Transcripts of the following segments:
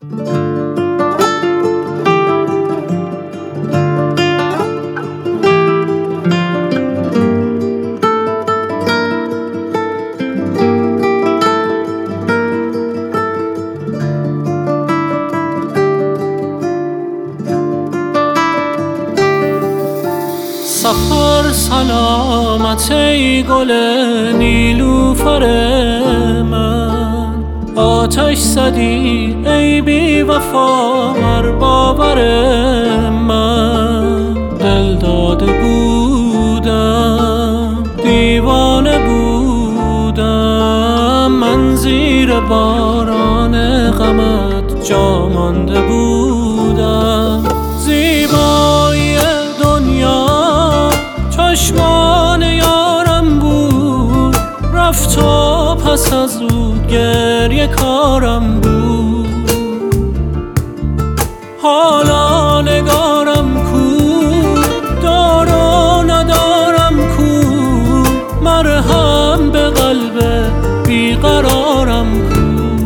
سفر سلامت ای گل نیلوفر من، آتش زدی ای بی وفا بر باور من. دل داده بودم دیوانه بودم، من زیر باران غمت جا مانده بودم. زیبایی دنیا چشمان یارم بود، رفت و پس از او گریه کارم بود. حالا نگارم کو، دار و ندارم کو، مرهم به قلب بیقرارم کو.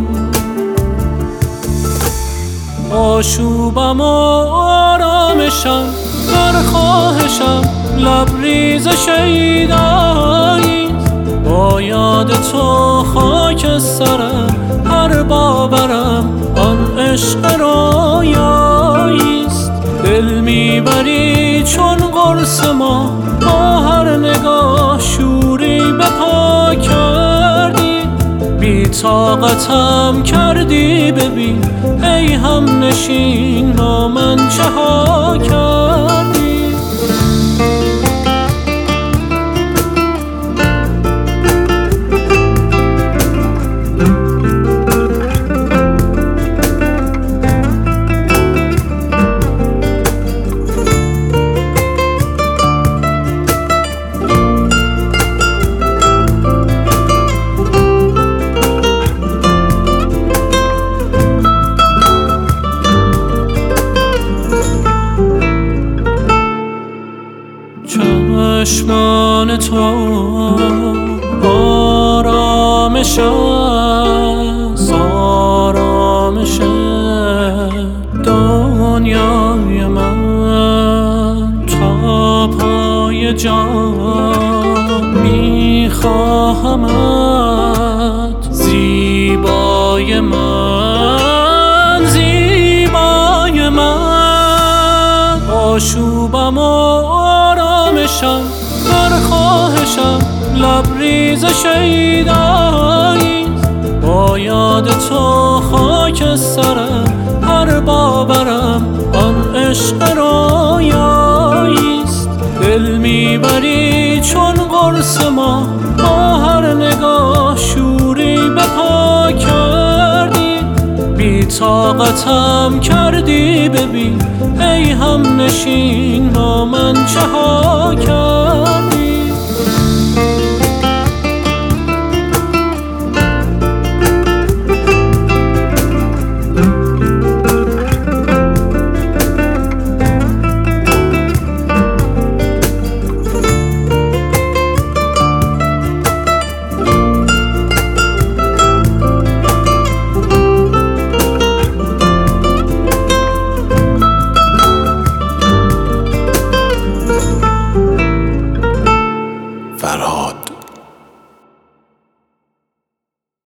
آشوبم و آرامشم در خواهشم، لبریز شیدایی با یاد تو خاک سرم. هر باورم آن عشق رویاییست، دل میبری چون قرص ما با هر نگاه شوری به پا کردی. بی طاقتم کردی ببین ای هم نشین با من چه ها کردی. چشمان تو آرامش است، آرامش دنیای من. تا پای جان میخواهمت، زیبای من، زیبای من. آشوبم و آرامشم در خواهشم، لبریز شیدایی با یاد تو خاک سرم. هر باورم آن عشق رویاییست، دل میبری چون قرص ما با هر نگاه شوری به پا کردی. بی طاقتم کردی ببین ای هم نشین با من چه ها کردی.